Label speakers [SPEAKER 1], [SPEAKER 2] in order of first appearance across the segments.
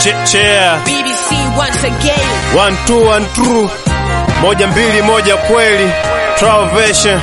[SPEAKER 1] Chair
[SPEAKER 2] BBC once again.
[SPEAKER 1] 1 2 1 true 1 2 1 kweli Traversion.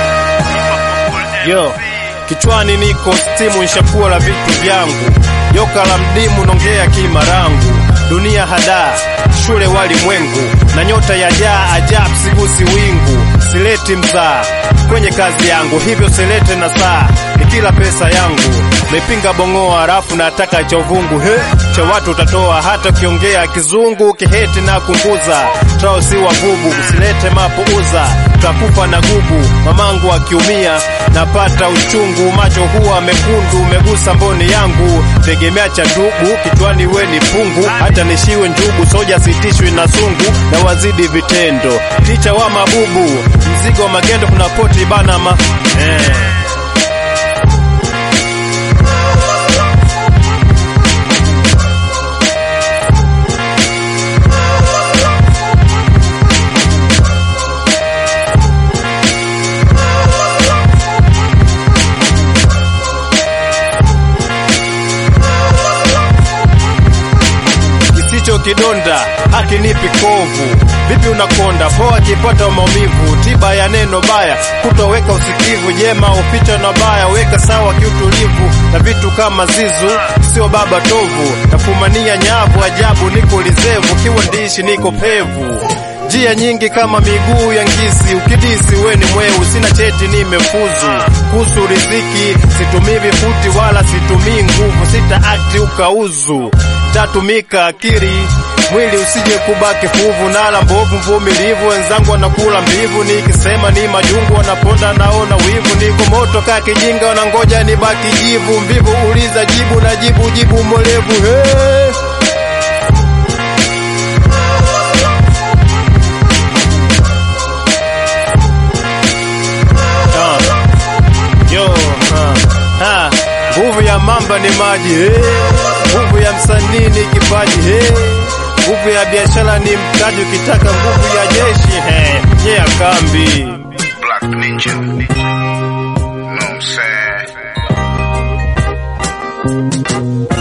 [SPEAKER 1] Yo, kichwani niko stimu nishakuwa la vitu vyangu. Joka la mdimu nongea kimarangu. Dunia hadaa, shule walimwengu. Na nyota ya jaa ajabu sigusi wingu. Sileti mzaa kwenye kazi yangu, hivyo silete na saa. Ni kila pesa yangu mepinga bongoa harafu na ataka chovungu. Cha watu utatoa hata kiongea kizungu. Kiheti na kumbuza trao si wagubu. Usilete mapuuza utakufa na gugu. Mamangu akiumia napata uchungu. Macho huwa mekundu megusa mboni yangu. Tegemea cha ndugu kichwani we ni pungu. Hata nishiwe njugu soja sitishwi na sungu. Na wazidi vitendo ticha wa mabubu. Mzigo wa magendo kuna poti bana kidonda hakinipi kovu. Vipi unakonda poa kipata maumivu. Tiba ya neno baya kutoweka usikivu. Jema uficha na baya weka sawa kiutulivu. Na vitu kama zizu sio baba tovu. Nafumania nyavu ajabu niko lizevu. Kiwa ndishi niko pevu. Njia nyingi kama miguu ya ngisi. Ukidisi we ni mweu sina cheti nimefuzu. Kuhusu riziki situmii vifuti wala situmii nguvu. Sita akti ukauzu tatumika akiri. Mwili usije kubaki fuvu. Nala mbovu mvumilivu. Wenzangu wanakula mbivu. Nikisema ni majungu wanaponda naona wivu. Niko moto kaa kijinga wanangoja nibaki jivu. Mbivu uliza jibu na jibu mwerevu. Nguvu ya mamba ni maji. Nguvu ya msanii ni kipaji. Nguvu ya biashara ni mtaji. Ukitaka nguvu ya jeshi nyea kambi.
[SPEAKER 3] Black Ninja. No, I'm sad.